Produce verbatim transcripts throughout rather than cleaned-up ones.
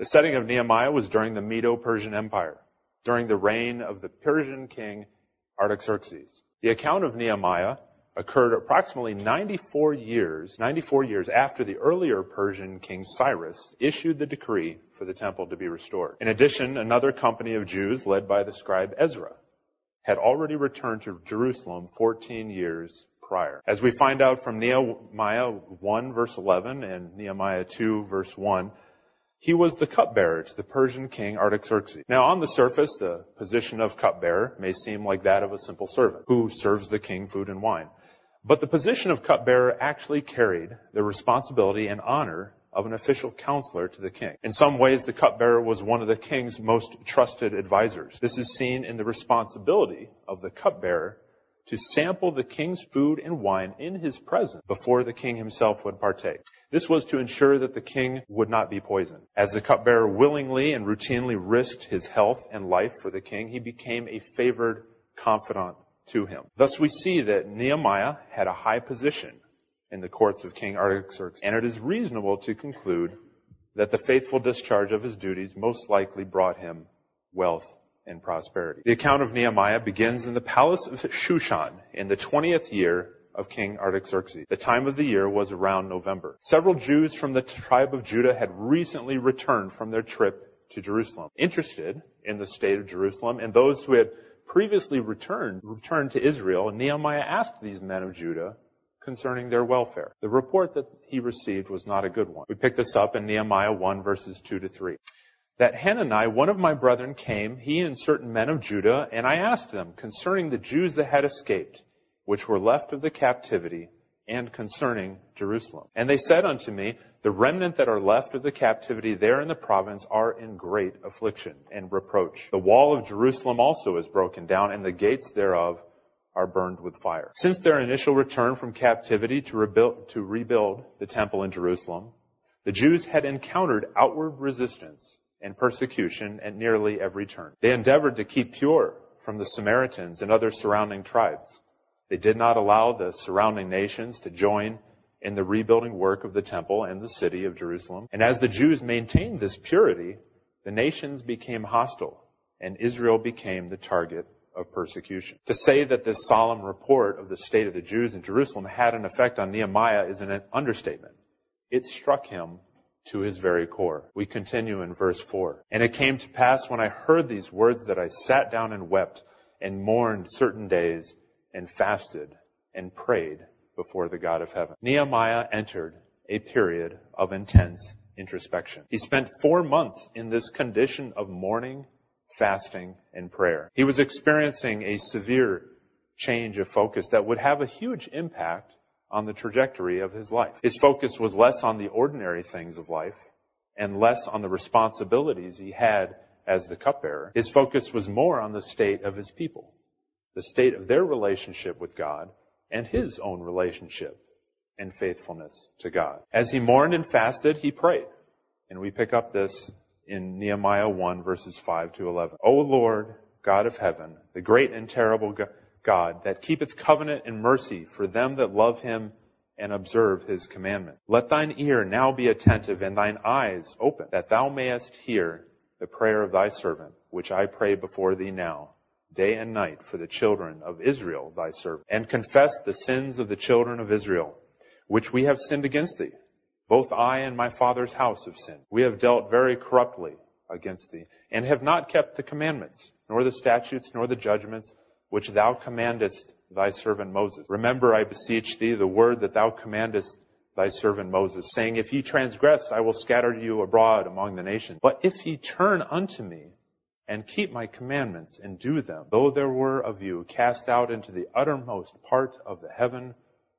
The setting of Nehemiah was during the Medo-Persian Empire, during the reign of the Persian king Artaxerxes. The account of Nehemiah occurred approximately ninety-four years, ninety-four years after the earlier Persian king Cyrus issued the decree for the temple to be restored. In addition, another company of Jews led by the scribe Ezra had already returned to Jerusalem fourteen years prior. As we find out from Nehemiah one verse eleven and Nehemiah two verse one, he was the cupbearer to the Persian king Artaxerxes. Now, on the surface, the position of cupbearer may seem like that of a simple servant who serves the king food and wine. But the position of cupbearer actually carried the responsibility and honor of an official counselor to the king. In some ways, the cupbearer was one of the king's most trusted advisors. This is seen in the responsibility of the cupbearer to sample the king's food and wine in his presence before the king himself would partake. This was to ensure that the king would not be poisoned. As the cupbearer willingly and routinely risked his health and life for the king, he became a favored confidant to him. Thus we see that Nehemiah had a high position in the courts of King Artaxerxes, and it is reasonable to conclude that the faithful discharge of his duties most likely brought him wealth and prosperity. The account of Nehemiah begins in the palace of Shushan in the twentieth year of King Artaxerxes. The time of the year was around November. Several Jews from the tribe of Judah had recently returned from their trip to Jerusalem. Interested in the state of Jerusalem and those who had previously returned, returned to Israel, Nehemiah asked these men of Judah concerning their welfare. The report that he received was not a good one. We pick this up in Nehemiah one verses two to three. That Hanani, one of my brethren, came, he and certain men of Judah, and I asked them concerning the Jews that had escaped, which were left of the captivity, and concerning Jerusalem. And they said unto me, the remnant that are left of the captivity there in the province are in great affliction and reproach. The wall of Jerusalem also is broken down, and the gates thereof are burned with fire. Since their initial return from captivity to rebuild, to rebuild the temple in Jerusalem, the Jews had encountered outward resistance and persecution at nearly every turn. They endeavored to keep pure from the Samaritans and other surrounding tribes. They did not allow the surrounding nations to join in the rebuilding work of the temple and the city of Jerusalem. And as the Jews maintained this purity, the nations became hostile, and Israel became the target of persecution. To say that this solemn report of the state of the Jews in Jerusalem had an effect on Nehemiah is an understatement. It struck him to his very core. We continue in verse four. And it came to pass when I heard these words that I sat down and wept and mourned certain days and fasted and prayed before the God of heaven. Nehemiah entered a period of intense introspection. He spent four months in this condition of mourning, fasting, and prayer. He was experiencing a severe change of focus that would have a huge impact on the trajectory of his life. His focus was less on the ordinary things of life and less on the responsibilities he had as the cupbearer. His focus was more on the state of his people, the state of their relationship with God, and his own relationship and faithfulness to God. As he mourned and fasted, he prayed. And we pick up this in Nehemiah one, verses five to eleven. O Lord, God of heaven, the great and terrible God, that keepeth covenant and mercy for them that love him and observe his commandments. Let thine ear now be attentive and thine eyes open, that thou mayest hear the prayer of thy servant, which I pray before thee now, day and night, for the children of Israel, thy servant, and confess the sins of the children of Israel, which we have sinned against thee. Both I and my father's house have sinned. We have dealt very corruptly against thee, and have not kept the commandments, nor the statutes, nor the judgments, which thou commandest thy servant Moses. Remember, I beseech thee, the word that thou commandest thy servant Moses, saying, if ye transgress, I will scatter you abroad among the nations. But if ye turn unto me, and keep my commandments, and do them, though there were of you cast out into the uttermost part of the heaven,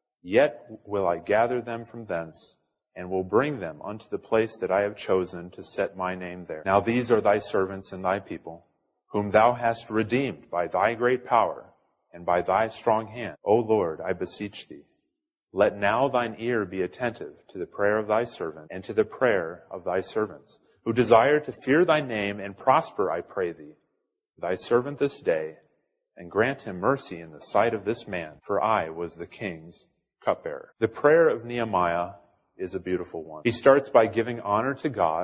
yet will I gather them from thence, and will bring them unto the place that I have chosen to set my name there. Now these are thy servants and thy people, whom thou hast redeemed by thy great power, and by thy strong hand. O Lord, I beseech thee, let now thine ear be attentive to the prayer of thy servant, and to the prayer of thy servants, who desire to fear thy name and prosper, I pray thee, thy servant this day, and grant him mercy in the sight of this man, for I was the king's cupbearer. The prayer of Nehemiah is a beautiful one. He starts by giving honor to God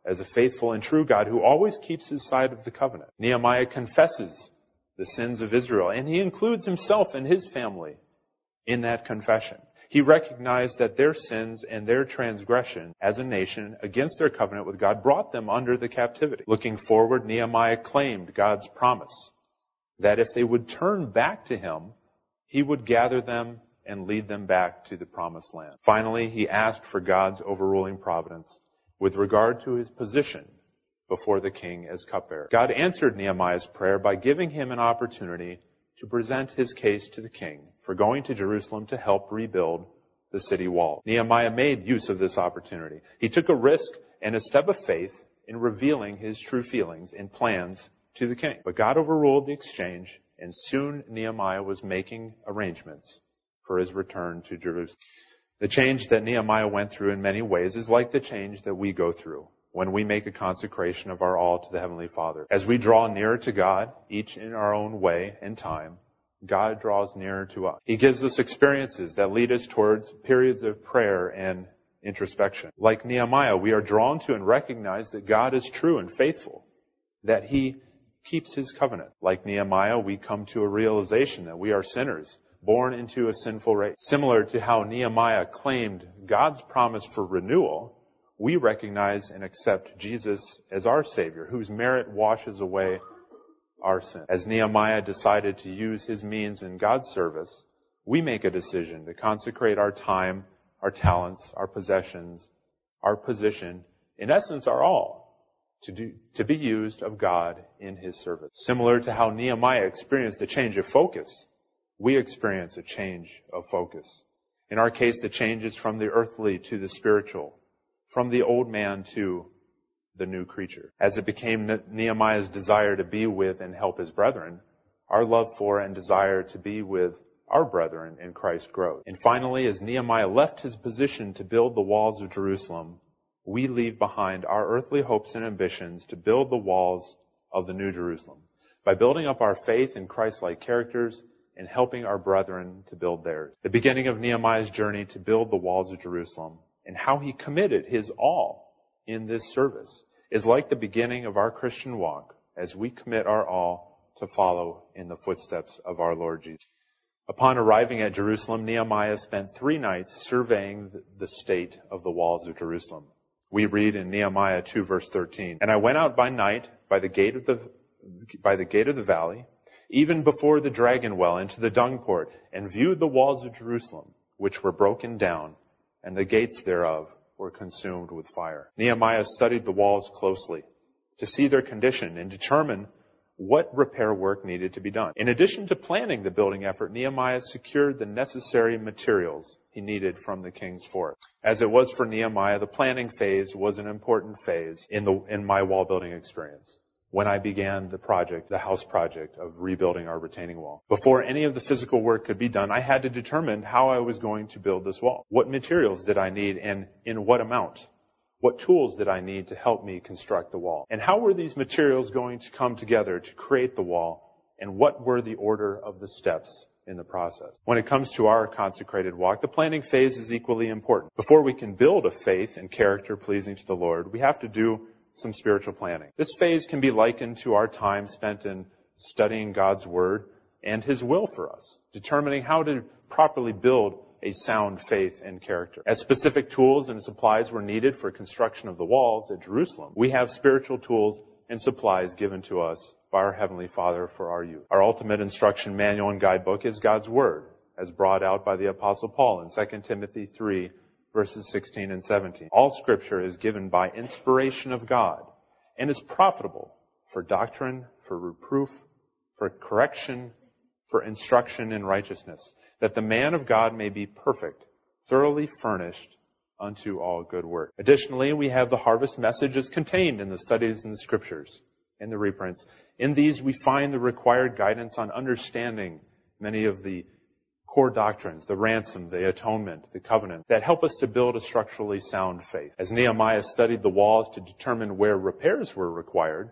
as a faithful and true God who always keeps his side of the covenant. Nehemiah confesses the sins of Israel, and he includes himself and his family in that confession. He recognized that their sins and their transgression as a nation against their covenant with God brought them under the captivity. Looking forward, Nehemiah claimed God's promise that if they would turn back to him, he would gather them and lead them back to the promised land. Finally, he asked for God's overruling providence with regard to his position before the king as cupbearer. God answered Nehemiah's prayer by giving him an opportunity to present his case to the king for going to Jerusalem to help rebuild the city wall. Nehemiah made use of this opportunity. He took a risk and a step of faith in revealing his true feelings and plans to the king. But God overruled the exchange, and soon Nehemiah was making arrangements for his return to Jerusalem. The change that Nehemiah went through in many ways is like the change that we go through when we make a consecration of our all to the Heavenly Father. As we draw nearer to God, each in our own way and time, God draws nearer to us. He gives us experiences that lead us towards periods of prayer and introspection. Like Nehemiah, we are drawn to and recognize that God is true and faithful, that He keeps His covenant. Like Nehemiah, we come to a realization that we are sinners, born into a sinful race. Similar to how Nehemiah claimed God's promise for renewal, we recognize and accept Jesus as our Savior, whose merit washes away our sin. As Nehemiah decided to use his means in God's service, we make a decision to consecrate our time, our talents, our possessions, our position, in essence, our all, to do, to be used of God in His service. Similar to how Nehemiah experienced a change of focus, we experience a change of focus. In our case, the change is from the earthly to the spiritual, from the old man to the new creature. As it became Nehemiah's desire to be with and help his brethren, our love for and desire to be with our brethren in Christ grows. And finally, as Nehemiah left his position to build the walls of Jerusalem, we leave behind our earthly hopes and ambitions to build the walls of the New Jerusalem by building up our faith in Christ-like characters and helping our brethren to build theirs. The beginning of Nehemiah's journey to build the walls of Jerusalem and how he committed his all in this service is like the beginning of our Christian walk as we commit our all to follow in the footsteps of our Lord Jesus. Upon arriving at Jerusalem, Nehemiah spent three nights surveying the state of the walls of Jerusalem. We read in Nehemiah two verse thirteen, "And I went out by night by the gate of the by the gate of the valley, even before the dragon well into the dung port, and viewed the walls of Jerusalem, which were broken down, and the gates thereof were consumed with fire." Nehemiah studied the walls closely to see their condition and determine what repair work needed to be done. In addition to planning the building effort, Nehemiah secured the necessary materials he needed from the king's forest. As it was for Nehemiah, the planning phase was an important phase in the in my wall building experience when I began the project, the house project of rebuilding our retaining wall. Before any of the physical work could be done, I had to determine how I was going to build this wall. What materials did I need and in what amount? What tools did I need to help me construct the wall? And how were these materials going to come together to create the wall? And what were the order of the steps in the process? When it comes to our consecrated walk, the planning phase is equally important. Before we can build a faith and character pleasing to the Lord, we have to do some spiritual planning. This phase can be likened to our time spent in studying God's Word and His will for us, determining how to properly build a sound faith and character. As specific tools and supplies were needed for construction of the walls at Jerusalem, we have spiritual tools and supplies given to us by our Heavenly Father for our use. Our ultimate instruction manual and guidebook is God's Word, as brought out by the Apostle Paul in Second Timothy three, verses sixteen and seventeen. All Scripture is given by inspiration of God and is profitable for doctrine, for reproof, for correction, for instruction in righteousness, that the man of God may be perfect, thoroughly furnished unto all good work. Additionally, we have the harvest messages contained in the studies in the Scriptures and the reprints. In these, we find the required guidance on understanding many of the core doctrines, the ransom, the atonement, the covenant, that help us to build a structurally sound faith. As Nehemiah studied the walls to determine where repairs were required,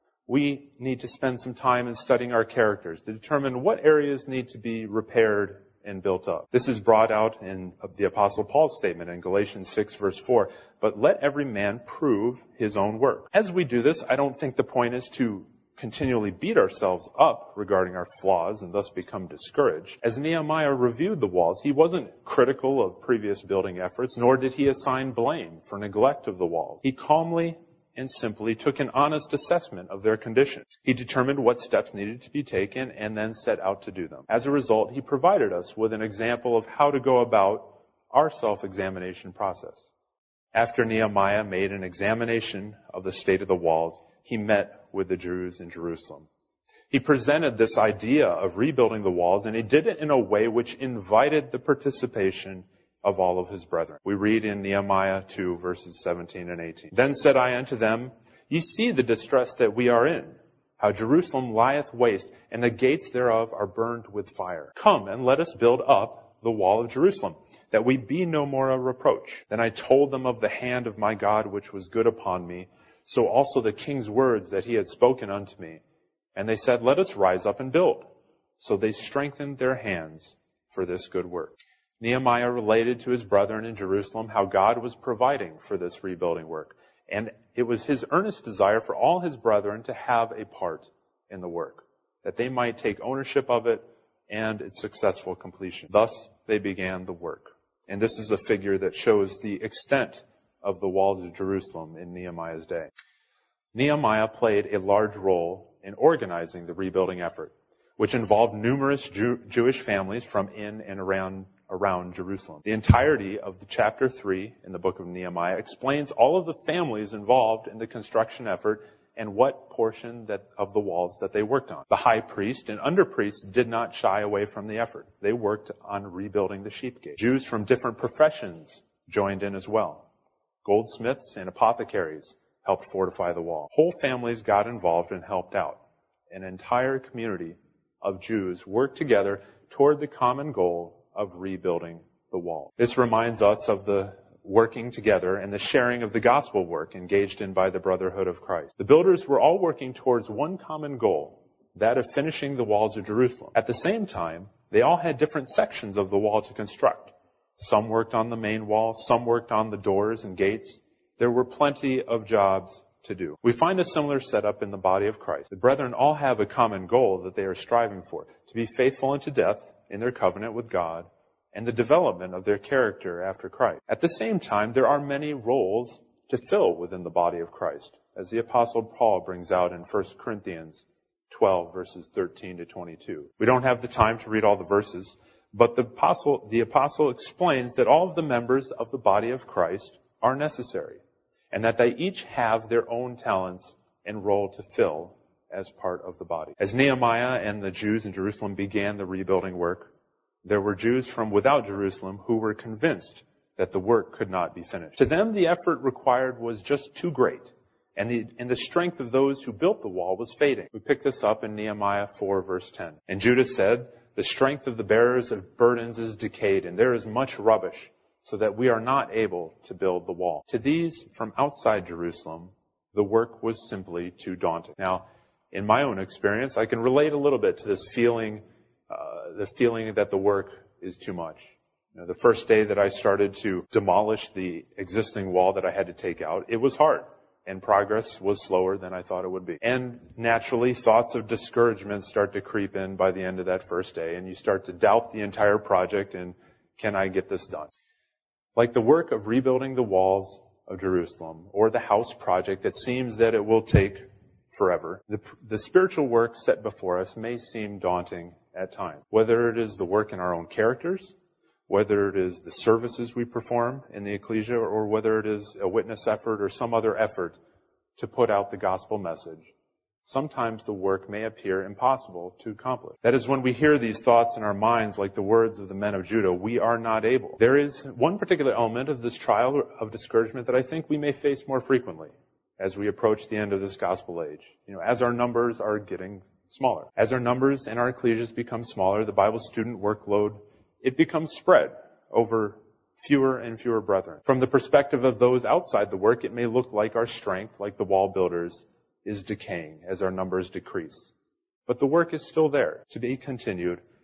we need to spend some time in studying our characters to determine what areas need to be repaired and built up. This is brought out in the Apostle Paul's statement in Galatians six verse four. But let every man prove his own work. As we do this, I don't think the point is to continually beat ourselves up regarding our flaws and thus become discouraged. As Nehemiah reviewed the walls, he wasn't critical of previous building efforts, nor did he assign blame for neglect of the walls. He calmly and simply took an honest assessment of their condition. He determined what steps needed to be taken and then set out to do them. As a result, he provided us with an example of how to go about our self-examination process. After Nehemiah made an examination of the state of the walls, he met with the Jews in Jerusalem. He presented this idea of rebuilding the walls, and he did it in a way which invited the participation of all of his brethren. We read in Nehemiah two, verses seventeen and eighteen. Then said I unto them, Ye see the distress that we are in, how Jerusalem lieth waste, and the gates thereof are burned with fire. Come, and let us build up the wall of Jerusalem, that we be no more a reproach. Then I told them of the hand of my God, which was good upon me, so also the king's words that he had spoken unto me. And they said, Let us rise up and build. So they strengthened their hands for this good work. Nehemiah related to his brethren in Jerusalem how God was providing for this rebuilding work. And it was his earnest desire for all his brethren to have a part in the work, that they might take ownership of it and its successful completion. Thus, they began the work. And this is a figure that shows the extent of the walls of Jerusalem in Nehemiah's day. Nehemiah played a large role in organizing the rebuilding effort, which involved numerous Jew- Jewish families from in and around around Jerusalem. The entirety of the chapter three in the book of Nehemiah explains all of the families involved in the construction effort and what portion that of the walls that they worked on. The high priest and under priests did not shy away from the effort. They worked on rebuilding the sheep gate. Jews from different professions joined in as well. Goldsmiths and apothecaries helped fortify the wall. Whole families got involved and helped out. An entire community of Jews worked together toward the common goal of rebuilding the wall. This reminds us of the working together and the sharing of the gospel work engaged in by the Brotherhood of Christ. The builders were all working towards one common goal, that of finishing the walls of Jerusalem. At the same time, they all had different sections of the wall to construct. Some worked on the main wall, some worked on the doors and gates. There were plenty of jobs to do. We find a similar setup in the body of Christ. The brethren all have a common goal that they are striving for, to be faithful unto death in their covenant with God, and the development of their character after Christ. At the same time, there are many roles to fill within the body of Christ, as the Apostle Paul brings out in First Corinthians twelve, verses thirteen to twenty-two. We don't have the time to read all the verses, but the apostle, the apostle explains that all of the members of the body of Christ are necessary, and that they each have their own talents and role to fill as part of the body. As Nehemiah and the Jews in Jerusalem began the rebuilding work, there were Jews from without Jerusalem who were convinced that the work could not be finished. To them, the effort required was just too great, and the, and the strength of those who built the wall was fading. We pick this up in Nehemiah four, verse ten. And Judah said, The strength of the bearers of burdens is decayed, and there is much rubbish, so that we are not able to build the wall. To these from outside Jerusalem, the work was simply too daunting. Now, in my own experience, I can relate a little bit to this feeling, uh, the feeling that the work is too much. You know, the first day that I started to demolish the existing wall that I had to take out, it was hard, and progress was slower than I thought it would be. And naturally, thoughts of discouragement start to creep in by the end of that first day, and you start to doubt the entire project and can I get this done? Like the work of rebuilding the walls of Jerusalem, or the house project that seems that it will take forever, the, the spiritual work set before us may seem daunting at times. Whether it is the work in our own characters, whether it is the services we perform in the ecclesia, or whether it is a witness effort or some other effort to put out the gospel message, sometimes the work may appear impossible to accomplish. That is when we hear these thoughts in our minds, like the words of the men of Judah, we are not able. There is one particular element of this trial of discouragement that I think we may face more frequently as we approach the end of this gospel age. You know, as our numbers are getting smaller. As our numbers in our ecclesias become smaller, the Bible student workload, it becomes spread over fewer and fewer brethren. From the perspective of those outside the work, it may look like our strength, like the wall builders, is decaying as our numbers decrease. But the work is still there to be continued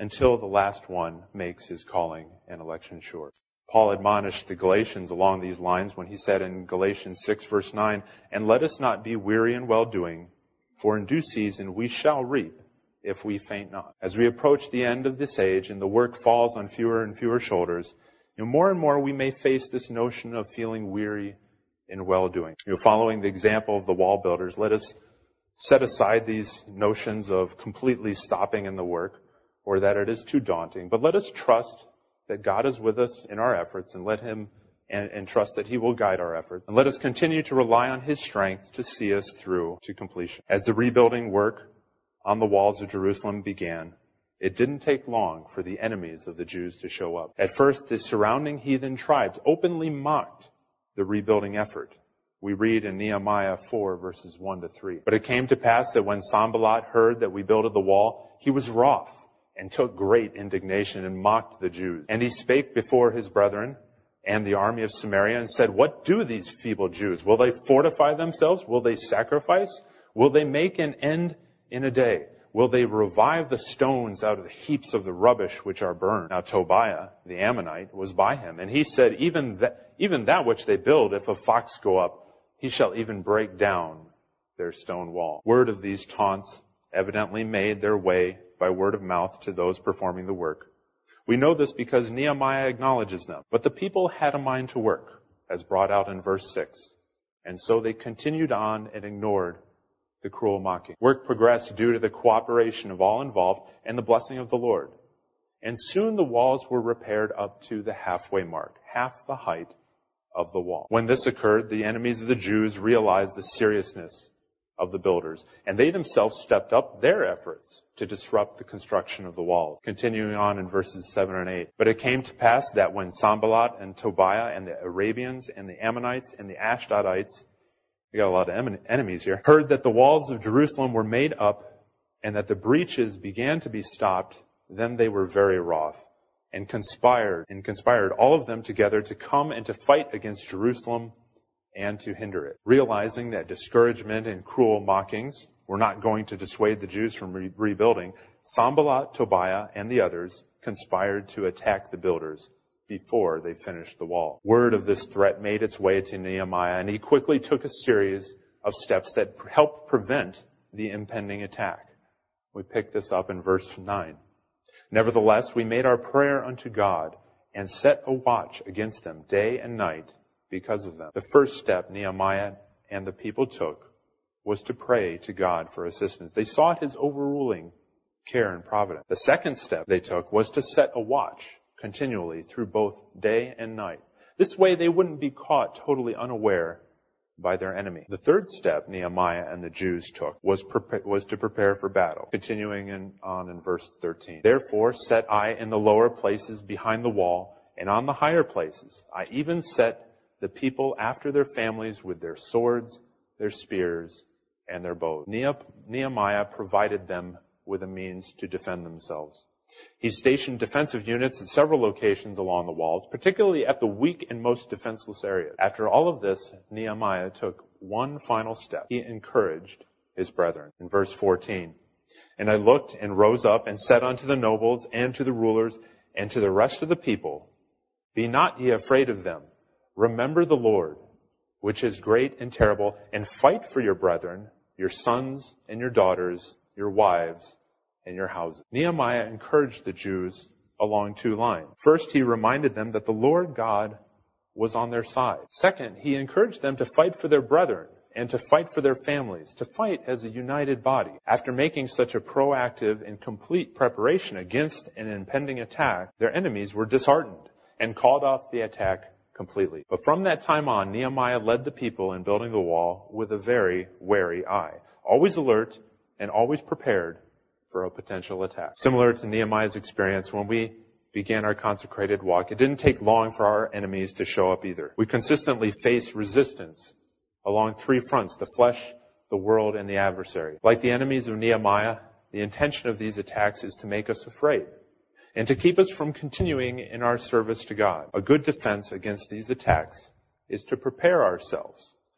until the last one makes his calling and election sure. Paul admonished the Galatians along these lines when he said in Galatians six verse nine, "And let us not be weary in well-doing, for in due season we shall reap if we faint not." As we approach the end of this age and the work falls on fewer and fewer shoulders, you know, more and more we may face this notion of feeling weary in well-doing. You know, following the example of the wall builders, let us set aside these notions of completely stopping in the work or that it is too daunting, but let us trust that God is with us in our efforts and let Him and, and trust that He will guide our efforts. And let us continue to rely on His strength to see us through to completion. As the rebuilding work on the walls of Jerusalem began, it didn't take long for the enemies of the Jews to show up. At first, the surrounding heathen tribes openly mocked the rebuilding effort. We read in Nehemiah four, verses one to three. "But it came to pass that when Sanballat heard that we builded the wall, he was wroth, and took great indignation, and mocked the Jews. And he spake before his brethren and the army of Samaria, and said, What do these feeble Jews? Will they fortify themselves? Will they sacrifice? Will they make an end in a day? Will they revive the stones out of the heaps of the rubbish which are burned?" Now Tobiah, the Ammonite, was by him, and he said, Even that, even that which they build, if a fox go up, he shall even break down their stone wall. Word of these taunts evidently made their way by word of mouth to those performing the work. We know this because Nehemiah acknowledges them. But the people had a mind to work, as brought out in verse six. And so they continued on and ignored the cruel mocking. Work progressed due to the cooperation of all involved and the blessing of the Lord. And soon the walls were repaired up to the halfway mark, half the height of the wall. When this occurred, the enemies of the Jews realized the seriousness of the builders, and they themselves stepped up their efforts to disrupt the construction of the walls. Continuing on in verses seven and eight. "But it came to pass that when Sanballat and Tobiah and the Arabians and the Ammonites and the Ashdodites," we got a lot of enemies here, "heard that the walls of Jerusalem were made up and that the breaches began to be stopped, then they were very wroth and conspired and conspired all of them together to come and to fight against Jerusalem and to hinder it." Realizing that discouragement and cruel mockings were not going to dissuade the Jews from re- rebuilding, Sanballat, Tobiah, and the others conspired to attack the builders before they finished the wall. Word of this threat made its way to Nehemiah, and he quickly took a series of steps that helped prevent the impending attack. We pick this up in verse nine. "Nevertheless, we made our prayer unto God and set a watch against them day and night because of them." The first step Nehemiah and the people took was to pray to God for assistance. They sought His overruling care and providence. The second step they took was to set a watch continually through both day and night. This way they wouldn't be caught totally unaware by their enemy. The third step Nehemiah and the Jews took was, prepa- was to prepare for battle. Continuing in, on in verse thirteen. "Therefore set I in the lower places behind the wall, and on the higher places I even set the people after their families with their swords, their spears, and their bows." Nehemiah provided them with a means to defend themselves. He stationed defensive units at several locations along the walls, particularly at the weak and most defenseless areas. After all of this, Nehemiah took one final step. He encouraged his brethren. In verse fourteen, "And I looked and rose up and said unto the nobles and to the rulers and to the rest of the people, Be not ye afraid of them. Remember the Lord, which is great and terrible, and fight for your brethren, your sons and your daughters, your wives, and your houses." Nehemiah encouraged the Jews along two lines. First, he reminded them that the Lord God was on their side. Second, he encouraged them to fight for their brethren and to fight for their families, to fight as a united body. After making such a proactive and complete preparation against an impending attack, their enemies were disheartened and called off the attack completely. But from that time on, Nehemiah led the people in building the wall with a very wary eye, always alert and always prepared for a potential attack. Similar to Nehemiah's experience when we began our consecrated walk, it didn't take long for our enemies to show up either. We consistently face resistance along three fronts: the flesh, the world, and the adversary. Like the enemies of Nehemiah, the intention of these attacks is to make us afraid and to keep us from continuing in our service to God. A good defense against these attacks is to prepare ourselves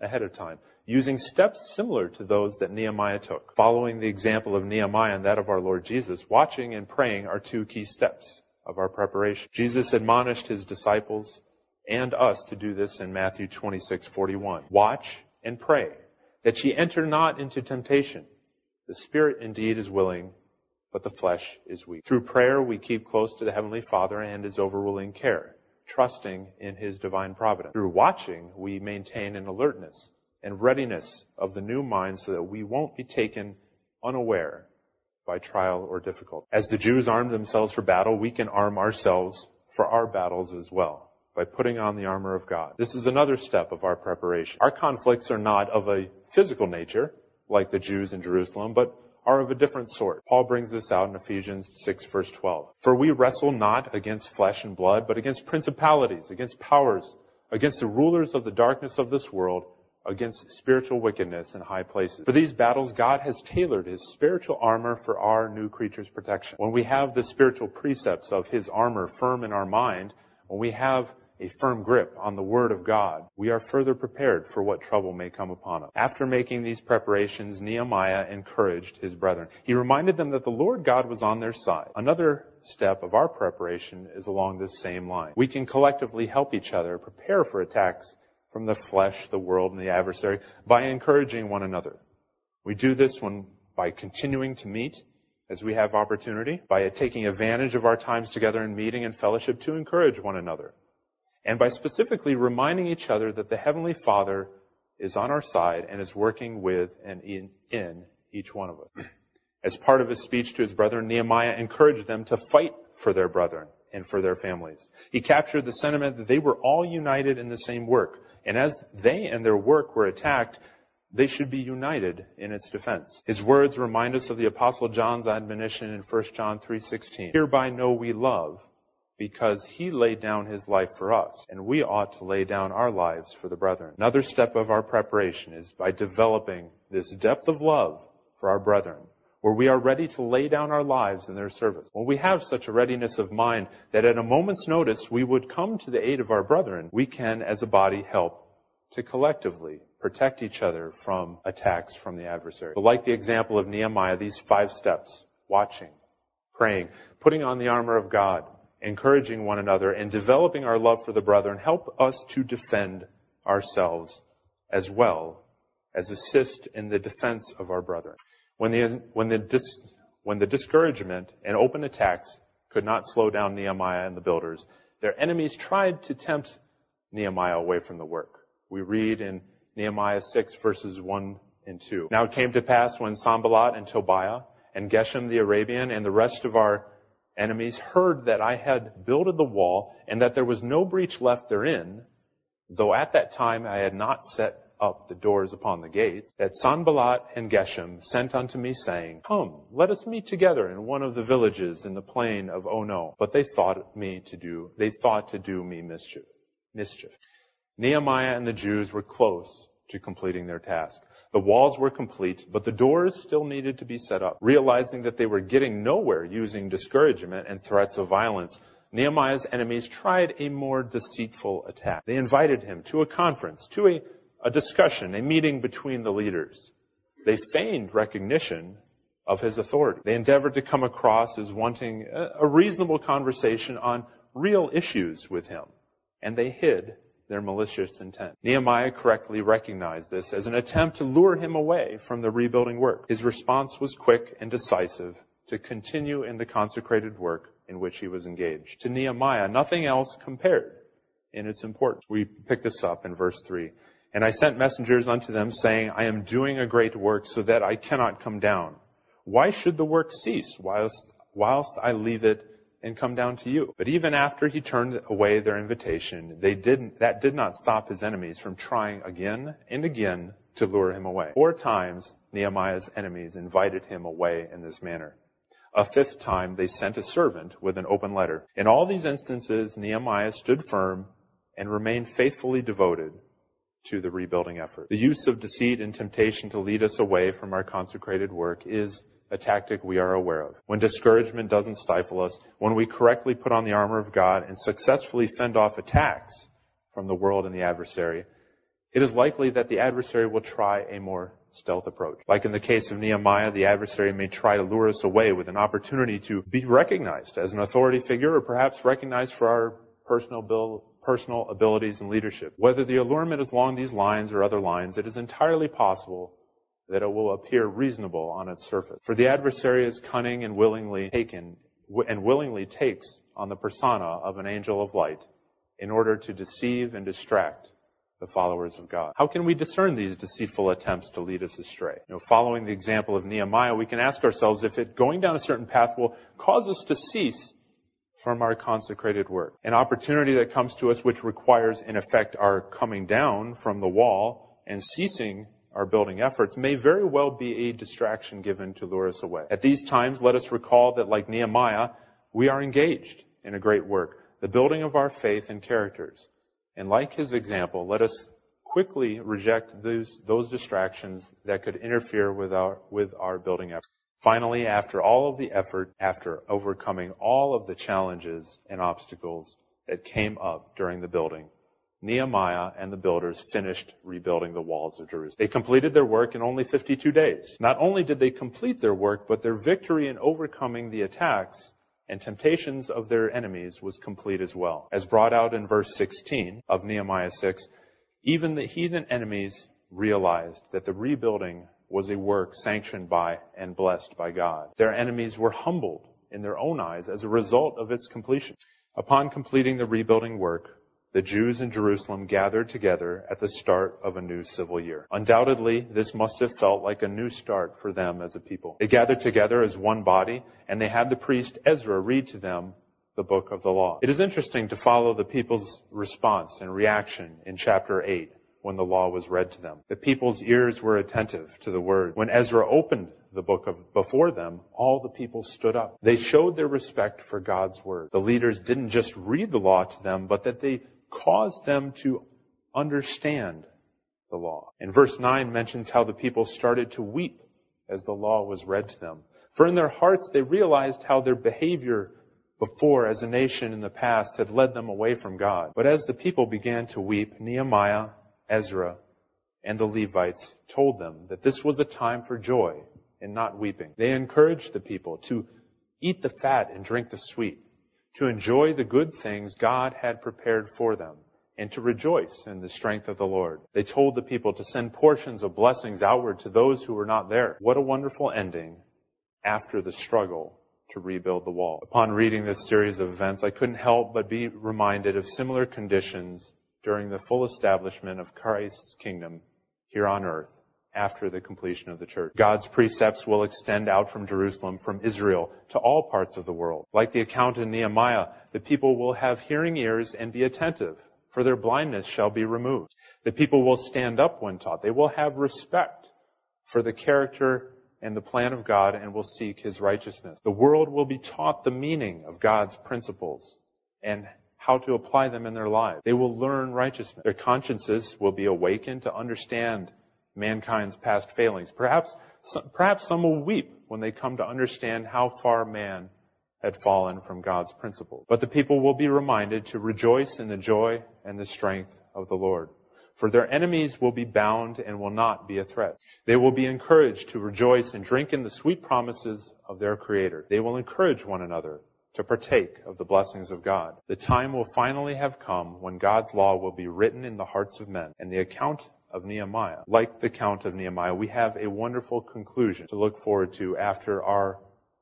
ahead of time, using steps similar to those that Nehemiah took. Following the example of Nehemiah and that of our Lord Jesus, watching and praying are two key steps of our preparation. Jesus admonished his disciples and us to do this in Matthew twenty-six forty-one. Watch and pray, that ye enter not into temptation. The spirit indeed is willing, but the flesh is weak. Through prayer, we keep close to the Heavenly Father and his overruling care, trusting in his divine providence. Through watching, we maintain an alertness and readiness of the new mind so that we won't be taken unaware by trial or difficulty. As the Jews armed themselves for battle, we can arm ourselves for our battles as well by putting on the armor of God. This is another step of our preparation. Our conflicts are not of a physical nature, like the Jews in Jerusalem, but are of a different sort. Paul brings this out in Ephesians six, verse twelve. For we wrestle not against flesh and blood, but against principalities, against powers, against the rulers of the darkness of this world, against spiritual wickedness in high places. For these battles, God has tailored his spiritual armor for our new creature's protection. When we have the spiritual precepts of his armor firm in our mind, when we have a firm grip on the Word of God, we are further prepared for what trouble may come upon us. After making these preparations, Nehemiah encouraged his brethren. He reminded them that the Lord God was on their side. Another step of our preparation is along this same line. We can collectively help each other prepare for attacks from the flesh, the world, and the adversary by encouraging one another. We do this when by continuing to meet as we have opportunity, by taking advantage of our times together in meeting and fellowship to encourage one another, and by specifically reminding each other that the Heavenly Father is on our side and is working with and in, in each one of us. As part of his speech to his brethren, Nehemiah encouraged them to fight for their brethren and for their families. He captured the sentiment that they were all united in the same work, and as they and their work were attacked, they should be united in its defense. His words remind us of the Apostle John's admonition in First John three sixteen. Hereby know we love, because he laid down his life for us, and we ought to lay down our lives for the brethren. Another step of our preparation is by developing this depth of love for our brethren, where we are ready to lay down our lives in their service. When we have such a readiness of mind that at a moment's notice we would come to the aid of our brethren, we can, as a body, help to collectively protect each other from attacks from the adversary. So like the example of Nehemiah, these five steps, watching, praying, putting on the armor of God, encouraging one another, and developing our love for the brethren, help us to defend ourselves as well as assist in the defense of our brethren. When the, when the, dis, when the discouragement and open attacks could not slow down Nehemiah and the builders, their enemies tried to tempt Nehemiah away from the work. We read in Nehemiah six, verses one and two. Now it came to pass when Sanballat and Tobiah and Geshem the Arabian and the rest of our enemies heard that I had builded the wall and that there was no breach left therein, though at that time I had not set up the doors upon the gates, that Sanballat and Geshem sent unto me, saying, Come, let us meet together in one of the villages in the plain of Ono. But they thought me to do, they thought to do me mischief. Mischief. Nehemiah and the Jews were close to completing their task. The walls were complete, but the doors still needed to be set up. Realizing that they were getting nowhere using discouragement and threats of violence, Nehemiah's enemies tried a more deceitful attack. They invited him to a conference, to a, a discussion, a meeting between the leaders. They feigned recognition of his authority. They endeavored to come across as wanting a, a reasonable conversation on real issues with him, and they hid their malicious intent. Nehemiah correctly recognized this as an attempt to lure him away from the rebuilding work. His response was quick and decisive to continue in the consecrated work in which he was engaged. To Nehemiah, nothing else compared in its importance. We pick this up in verse three. And I sent messengers unto them, saying, I am doing a great work, so that I cannot come down. Why should the work cease whilst, whilst I leave it and come down to you? But even after he turned away their invitation, they didn't, that did not stop his enemies from trying again and again to lure him away. Four times Nehemiah's enemies invited him away in this manner. A fifth time they sent a servant with an open letter. In all these instances, Nehemiah stood firm and remained faithfully devoted to the rebuilding effort. The use of deceit and temptation to lead us away from our consecrated work is a tactic we are aware of. When discouragement doesn't stifle us, when we correctly put on the armor of God and successfully fend off attacks from the world and the adversary, it is likely that the adversary will try a more stealth approach. Like in the case of Nehemiah, the adversary may try to lure us away with an opportunity to be recognized as an authority figure, or perhaps recognized for our personal ability. personal abilities and leadership. Whether the allurement is along these lines or other lines, it is entirely possible that it will appear reasonable on its surface. For the adversary is cunning and willingly taken and willingly takes on the persona of an angel of light in order to deceive and distract the followers of God. How can we discern these deceitful attempts to lead us astray? You know, following the example of Nehemiah, we can ask ourselves if it going down a certain path will cause us to cease from our consecrated work. An opportunity that comes to us which requires, in effect, our coming down from the wall and ceasing our building efforts may very well be a distraction given to lure us away. At these times, let us recall that, like Nehemiah, we are engaged in a great work, the building of our faith and characters. And like his example, let us quickly reject those, those distractions that could interfere with our, with our building efforts. Finally, after all of the effort, after overcoming all of the challenges and obstacles that came up during the building, Nehemiah and the builders finished rebuilding the walls of Jerusalem. They completed their work in only fifty-two days. Not only did they complete their work, but their victory in overcoming the attacks and temptations of their enemies was complete as well. As brought out in verse sixteen of Nehemiah six, even the heathen enemies realized that the rebuilding was a work sanctioned by and blessed by God. Their enemies were humbled in their own eyes as a result of its completion. Upon completing the rebuilding work, the Jews in Jerusalem gathered together at the start of a new civil year. Undoubtedly, this must have felt like a new start for them as a people. They gathered together as one body, and they had the priest Ezra read to them the book of the law. It is interesting to follow the people's response and reaction in chapter eight when the law was read to them. The people's ears were attentive to the word. When Ezra opened the book of before them, all the people stood up. They showed their respect for God's word. The leaders didn't just read the law to them, but that they caused them to understand the law. And verse nine mentions how the people started to weep as the law was read to them. For in their hearts they realized how their behavior before as a nation in the past had led them away from God. But as the people began to weep, Nehemiah, Ezra, and the Levites told them that this was a time for joy and not weeping. They encouraged the people to eat the fat and drink the sweet, to enjoy the good things God had prepared for them, and to rejoice in the strength of the Lord. They told the people to send portions of blessings outward to those who were not there. What a wonderful ending after the struggle to rebuild the wall. Upon reading this series of events, I couldn't help but be reminded of similar conditions during the full establishment of Christ's kingdom here on earth after the completion of the church. God's precepts will extend out from Jerusalem, from Israel, to all parts of the world. Like the account in Nehemiah, the people will have hearing ears and be attentive, for their blindness shall be removed. The people will stand up when taught. They will have respect for the character and the plan of God and will seek His righteousness. The world will be taught the meaning of God's principles and how to apply them in their lives. They will learn righteousness. Their consciences will be awakened to understand mankind's past failings. Perhaps, perhaps some will weep when they come to understand how far man had fallen from God's principles. But the people will be reminded to rejoice in the joy and the strength of the Lord. For their enemies will be bound and will not be a threat. They will be encouraged to rejoice and drink in the sweet promises of their Creator. They will encourage one another to partake of the blessings of God. The time will finally have come when God's law will be written in the hearts of men. And the account of Nehemiah, like the account of Nehemiah, we have a wonderful conclusion to look forward to after our,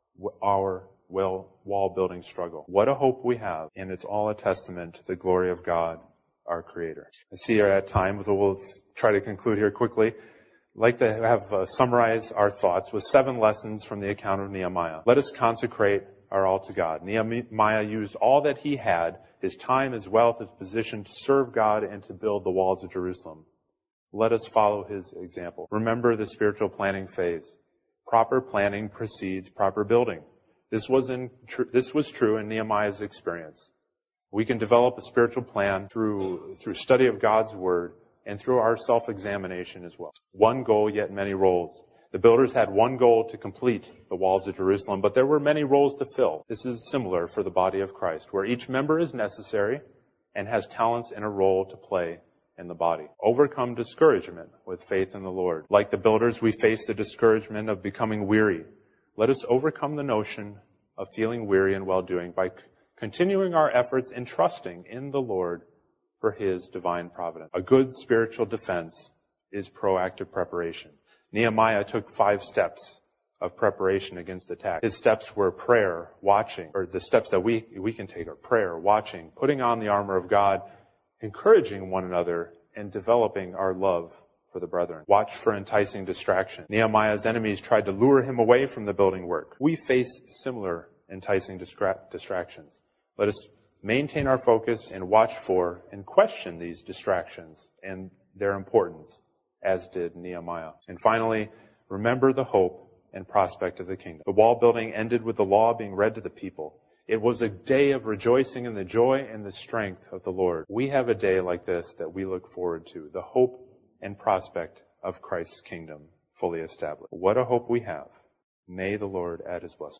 our well, wall building struggle. What a hope we have, and it's all a testament to the glory of God, our Creator. I see you're at time, so we'll try to conclude here quickly. I'd like to have uh, summarize our thoughts with seven lessons from the account of Nehemiah. Let us consecrate our all to God. Nehemiah used all that he had, his time, his wealth, his position, to serve God and to build the walls of Jerusalem. Let us follow his example. Remember the spiritual planning phase. Proper planning precedes proper building. This was in tr- this was true in Nehemiah's experience. We can develop a spiritual plan through through study of God's word and through our self-examination as well. One goal, yet many roles. The builders had one goal to complete the walls of Jerusalem, but there were many roles to fill. This is similar for the body of Christ, where each member is necessary and has talents and a role to play in the body. Overcome discouragement with faith in the Lord. Like the builders, we face the discouragement of becoming weary. Let us overcome the notion of feeling weary in well-doing by c- continuing our efforts and trusting in the Lord for His divine providence. A good spiritual defense is proactive preparation. Nehemiah took five steps of preparation against attack. His steps were prayer, watching, or the steps that we, we can take are prayer, watching, putting on the armor of God, encouraging one another, and developing our love for the brethren. Watch for enticing distraction. Nehemiah's enemies tried to lure him away from the building work. We face similar enticing distra- distractions. Let us maintain our focus and watch for and question these distractions and their importance, as did Nehemiah. And finally, remember the hope and prospect of the kingdom. The wall building ended with the law being read to the people. It was a day of rejoicing in the joy and the strength of the Lord. We have a day like this that we look forward to, the hope and prospect of Christ's kingdom fully established. What a hope we have. May the Lord add His blessing.